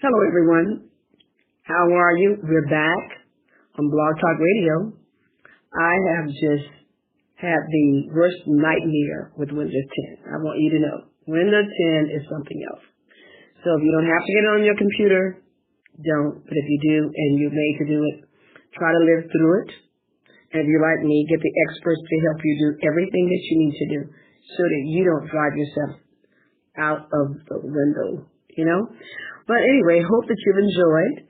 Hello, everyone. How are you? We're back on Blog Talk Radio. I have just had the worst nightmare with Windows 10. I want you to know, Windows 10 is something else. So if you don't have to get it on your computer, don't. But if you do and you're made to do it, try to live through it. And if you're like me, get the experts to help you do everything that you need to do so that you don't drive yourself out of the window, But anyway, hope that you've enjoyed,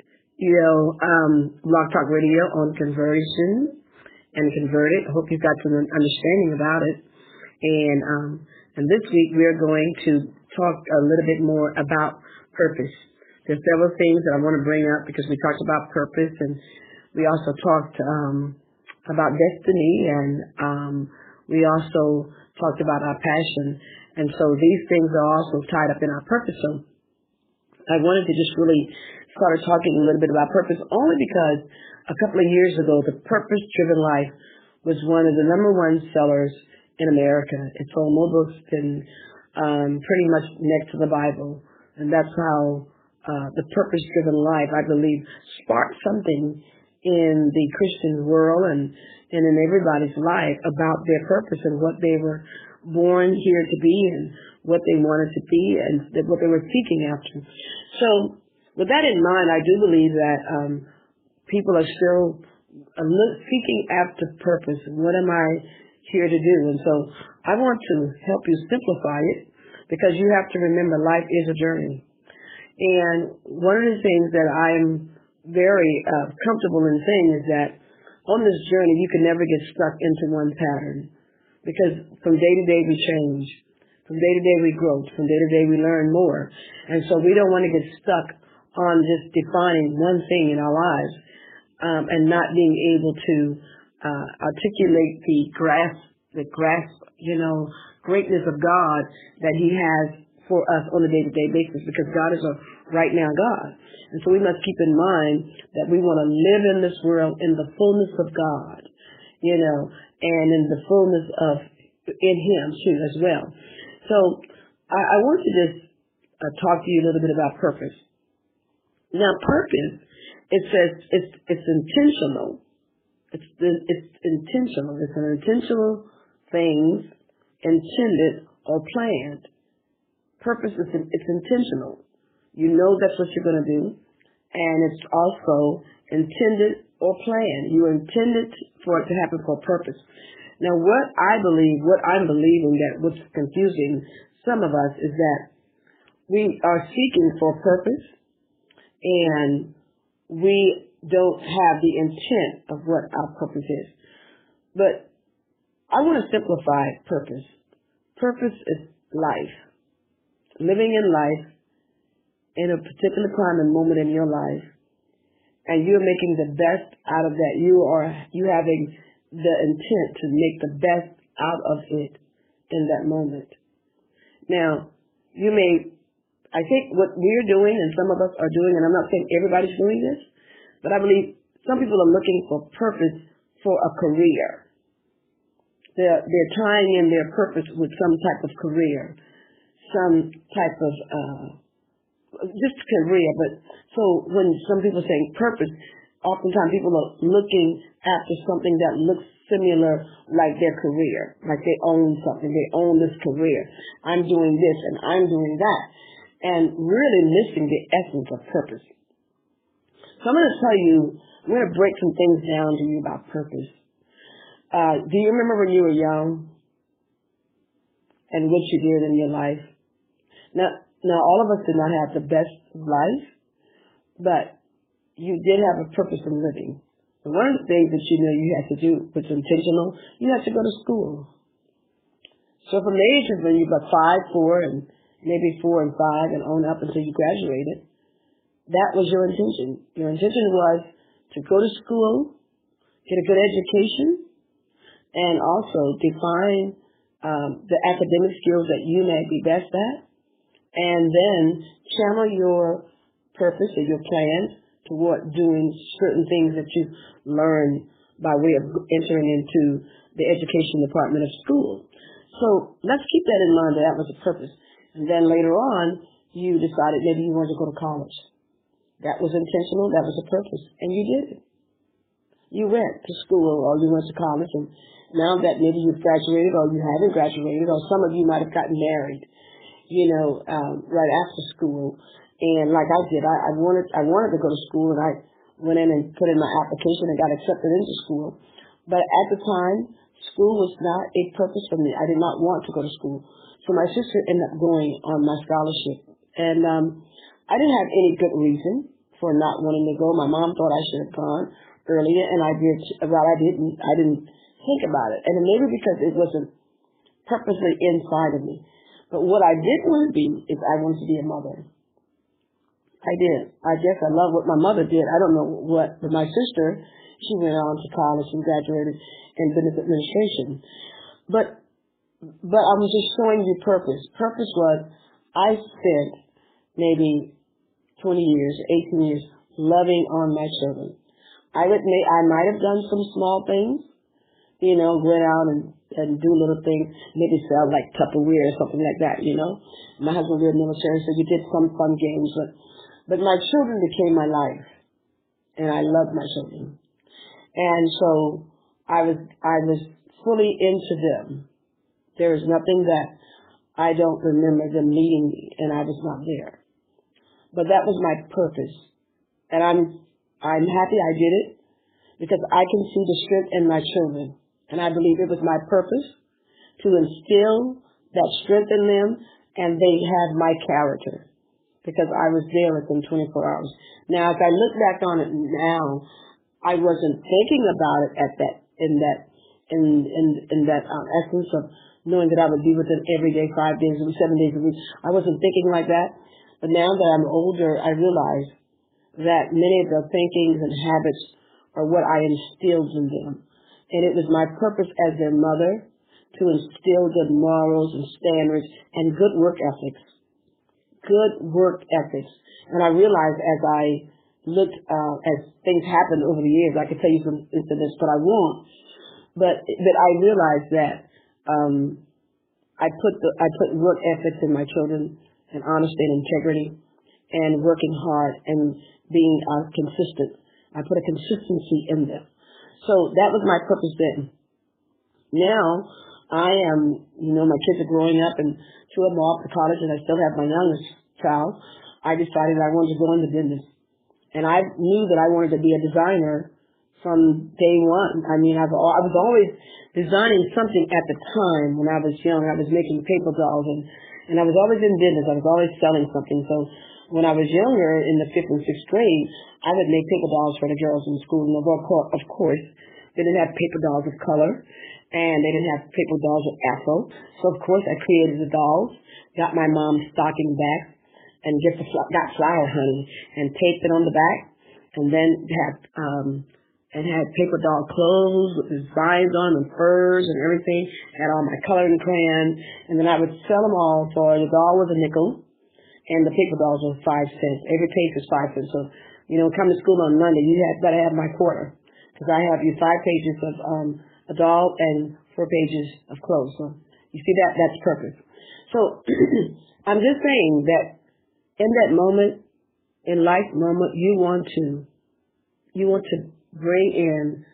Blog Talk Radio on conversion and converted. Hope you've got some understanding about it. And this week we're going to talk a little bit more about purpose. There's several things that I want to bring up because we talked about purpose, and we also talked about destiny, and we also talked about our passion. And so these things are also tied up in our purpose. So I wanted to just really start talking a little bit about purpose only because a couple of years ago, The Purpose-Driven Life was one of the number one sellers in America. It sold more books than pretty much next to the Bible. And that's how The Purpose-Driven Life, I believe, sparked something in the Christian world and in everybody's life about their purpose and what they were born here to be and what they wanted to be and what they were seeking after. So with that in mind, I do believe that people are still seeking after purpose. What am I here to do? And so I want to help you simplify it because you have to remember life is a journey. And one of the things that I'm very comfortable in saying is that on this journey, you can never get stuck into one pattern. Because from day to day we change. From day to day we grow. From day to day we learn more. And so we don't want to get stuck on just defining one thing in our lives and not being able to articulate the greatness of God that He has for us on a day-to-day basis, because God is a right now God. And so we must keep in mind that we want to live in this world in the fullness of God, and in the fullness of in Him too as well. So I want to just talk to you a little bit about purpose. Now, purpose, it says it's intentional. It's intentional. It's an intentional things intended or planned. Purpose it's intentional. You know that's what you're going to do, and it's also intended or planned. You intended for it to happen for a purpose. Now, what I'm believing that what's confusing some of us is that we are seeking for a purpose, and we don't have the intent of what our purpose is. But I want to simplify purpose. Purpose is life. Living in life in a particular time and moment in your life, and you're making the best out of that. You having the intent to make the best out of it in that moment. Now, I think what we're doing, and some of us are doing, and I'm not saying everybody's doing this, but I believe some people are looking for purpose for a career. They're tying in their purpose with some type of career, some type of just career. But so when some people are saying purpose, oftentimes people are looking after something that looks similar like their career, like they own something. They own this career. I'm doing this and I'm doing that, and really missing the essence of purpose. So I'm going to tell you, I'm going to break some things down to you about purpose. Do you remember when you were young and what you did in your life? Now, all of us did not have the best life, but you did have a purpose in living. And one of the things that you had to do was intentional. You had to go to school. So from the age of when you were 5, 4, and maybe 4 and 5, and on up until you graduated, that was your intention. Your intention was to go to school, get a good education, and also define the academic skills that you may be best at, and then channel your purpose or your plans toward doing certain things that you learn by way of entering into the education department of school. So let's keep that in mind, that was a purpose. And then later on, you decided maybe you wanted to go to college. That was intentional. That was a purpose. And you did it. You went to school or you went to college, and now that maybe you've graduated or you haven't graduated, or some of you might have gotten married, right after school. And like I did, I wanted to go to school, and I went in and put in my application and got accepted into school. But at the time, school was not a purpose for me. I did not want to go to school. So my sister ended up going on my scholarship. And I didn't have any good reason for not wanting to go. My mom thought I should have gone earlier, and I did. Well, I didn't think about it. And maybe because it wasn't purposely inside of me. But what I did want to be is I wanted to be a mother. I did. I guess I love what my mother did. I don't know what, but my sister, she went on to college and graduated in business administration. But I was just showing you purpose. Purpose was I spent maybe 20 years, 18 years loving on my children. I might have done some small things, went out and do little things, maybe sell like Tupperware or something like that, My husband was in the military, so we did some fun games, but my children became my life, and I loved my children. And so I was fully into them. There is nothing that I don't remember them leading me, and I was not there. But that was my purpose, and I'm happy I did it because I can see the strength in my children, and I believe it was my purpose to instill that strength in them, and they have my character because I was there with them 24 hours. Now, as I look back on it now, I wasn't thinking about it in that essence of knowing that I would be with them every day, 5 days a week, 7 days a week. I wasn't thinking like that. But now that I'm older, I realize that many of the thinkings and habits are what I instilled in them. And it was my purpose as their mother to instill good morals and standards and good work ethics. Good work ethics. And I realized as I looked, as things happened over the years, I could tell you some incidents, but I won't. But I realized that I put work ethics in my children, and honesty and integrity, and working hard and being consistent. I put a consistency in them. So that was my purpose then. Now I am, my kids are growing up, and 2 of them are off to college, and I still have my youngest child. I decided I wanted to go into business, and I knew that I wanted to be a designer from day one. I mean, I was always designing something at the time when I was young. I was making paper dolls, and I was always in business. I was always selling something. So when I was younger, in the 5th and 6th grade, I would make paper dolls for the girls in school. And of course, they didn't have paper dolls of color, and they didn't have paper dolls of afro. So of course, I created the dolls, got my mom's stocking back, and got flower honey and taped it on the back, and then had paper doll clothes with designs on and furs and everything. Had all my coloring crayons, and then I would sell them all for the doll was a nickel, and the paper dolls were 5 cents. Every page was 5 cents. So, come to school on Monday, you better have my quarter, because I have you 5 pages of a doll and 4 pages of clothes. So you see that's purpose. So I'm just saying that in that moment, in life moment, you want to bring in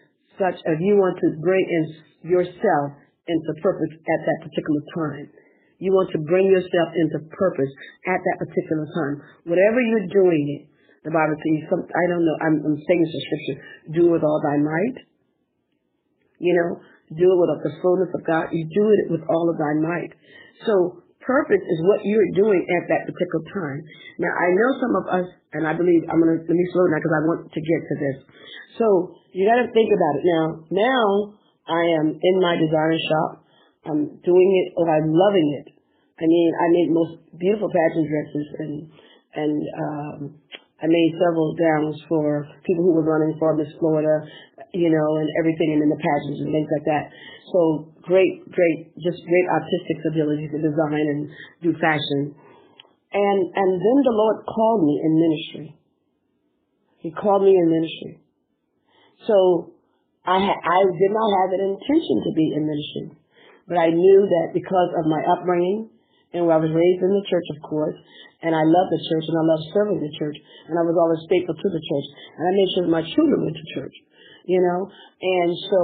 yourself into purpose at that particular time. You want to bring yourself into purpose at that particular time. Whatever you're doing, the Bible says, I don't know, I'm saying this in scripture, do it with all thy might. Do it with the fullness of God. You do it with all of thy might. So purpose is what you're doing at that particular time. Now, I know some of us, and I believe, let me slow down because I want to get to this. So you got to think about it Now I am in my designer shop. I'm doing it, I'm loving it. I mean, I made most beautiful pageant dresses, and I made several gowns for people who were running for Miss Florida, and everything, and in the pageants and things like that. So great artistic ability to design and do fashion. And then the Lord called me in ministry. He called me in ministry. So I did not have an intention to be in ministry, but I knew that because of my upbringing And I was raised in the church, of course, and I love the church, and I love serving the church, and I was always faithful to the church, and I made sure my children went to church, and so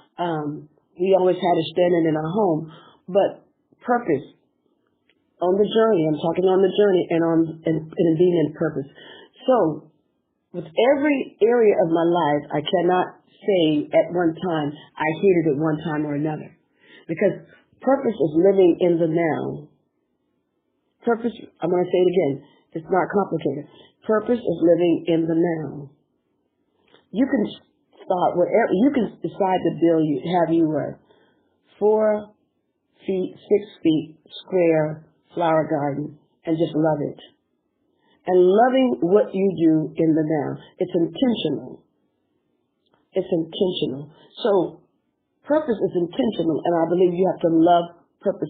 we always had a standard in our home. But purpose on the journey, I'm talking on the journey and being in purpose. So with every area of my life, I cannot say at one time I hated it one time or another, because purpose is living in the now. Purpose, I'm going to say it again, it's not complicated. Purpose is living in the now. You can start wherever, you can decide to have you a 4 feet, 6 feet square flower garden and just love it. And loving what you do in the now. It's intentional. It's intentional. So purpose is intentional, and I believe you have to love purpose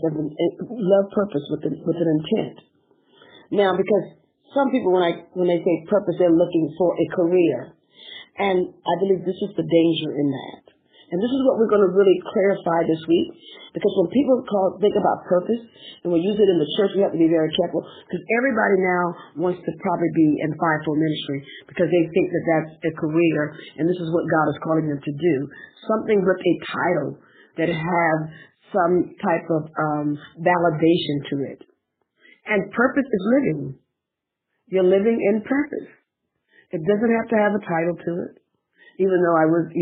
with an intent. Now, because some people, when they say purpose, they're looking for a career, and I believe this is the danger in that. And this is what we're going to really clarify this week, because when people think about purpose, and we use it in the church, we have to be very careful, because everybody now wants to probably be in fivefold ministry, because they think that that's a career, and this is what God is calling them to do. Something with a title that have some type of validation to it. And purpose is living. You're living in purpose. It doesn't have to have a title to it. Even though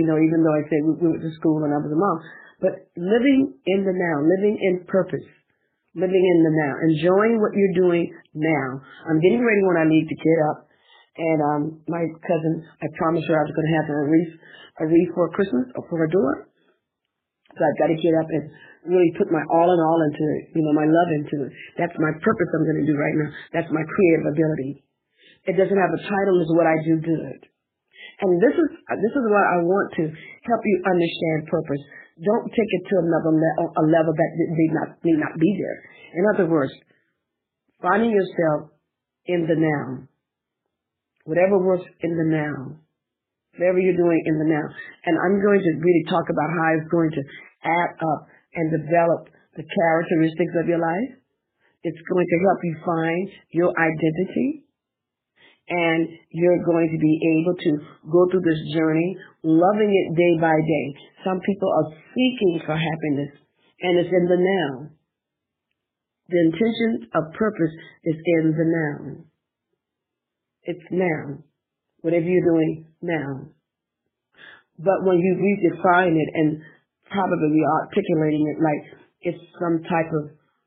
I say we went to school and I was a mom, but living in the now, living in purpose, living in the now, enjoying what you're doing now. I'm getting ready when I leave to get up, and my cousin, I promised her I was going to have her a wreath for Christmas or for her door. So I've got to get up and really put my all in all into it, my love into it. That's my purpose I'm going to do right now. That's my creative ability. It doesn't have a title, it's what I do good. And this is what I want to help you understand purpose. Don't take it to a level that may not be there. In other words, finding yourself in the now. Whatever works in the now. Whatever you're doing in the now. And I'm going to really talk about how it's going to add up and develop the characteristics of your life. It's going to help you find your identity. And you're going to be able to go through this journey, loving it day by day. Some people are seeking for happiness, and it's in the now. The intention of purpose is in the now. It's now. Whatever you're doing now. But when you redefine it and probably articulating it like it's some type of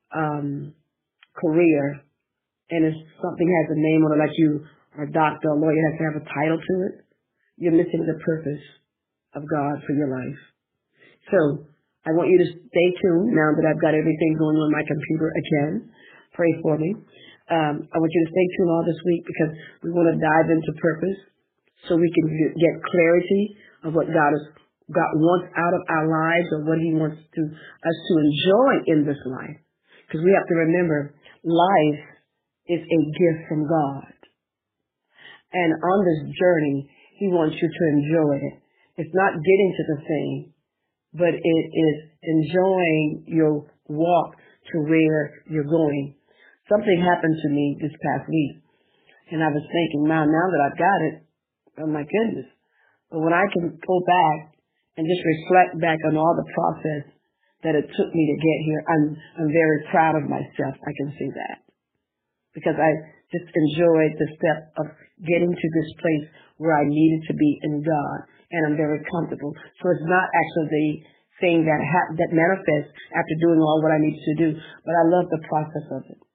career, and it's something has a name on it, like you or a doctor or lawyer has to have a title to it, you're missing the purpose of God for your life. So I want you to stay tuned now that I've got everything going on my computer again. Pray for me. I want you to stay tuned all this week, because we want to dive into purpose so we can get clarity of what God wants out of our lives, or what He wants us to enjoy in this life. Because we have to remember, life is a gift from God. And on this journey, He wants you to enjoy it. It's not getting to the thing, but it is enjoying your walk to where you're going. Something happened to me this past week, and I was thinking, now that I've got it, oh my goodness. But when I can go back and just reflect back on all the process that it took me to get here, I'm very proud of myself. I can see that. Because I just enjoyed the step of getting to this place where I needed to be in God, and I'm very comfortable. So it's not actually the thing that manifests after doing all what I needed to do, but I love the process of it.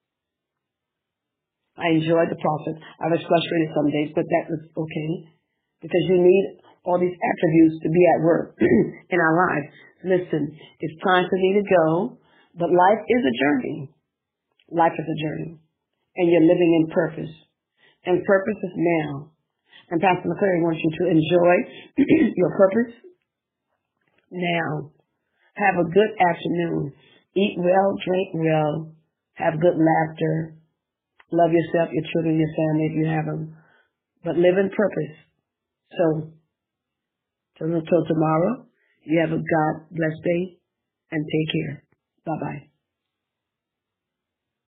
I enjoyed the process. I was frustrated some days, but that was okay, because you need all these attributes to be at work in our lives. Listen, it's time for me to go, but life is a journey. Life is a journey. And you're living in purpose. And purpose is now. And Pastor McClary wants you to enjoy your purpose now. Have a good afternoon. Eat well, drink well, have good laughter. Love yourself, your children, your family if you have them. But live in purpose. So, until tomorrow, you have a God-blessed day, and take care. Bye-bye.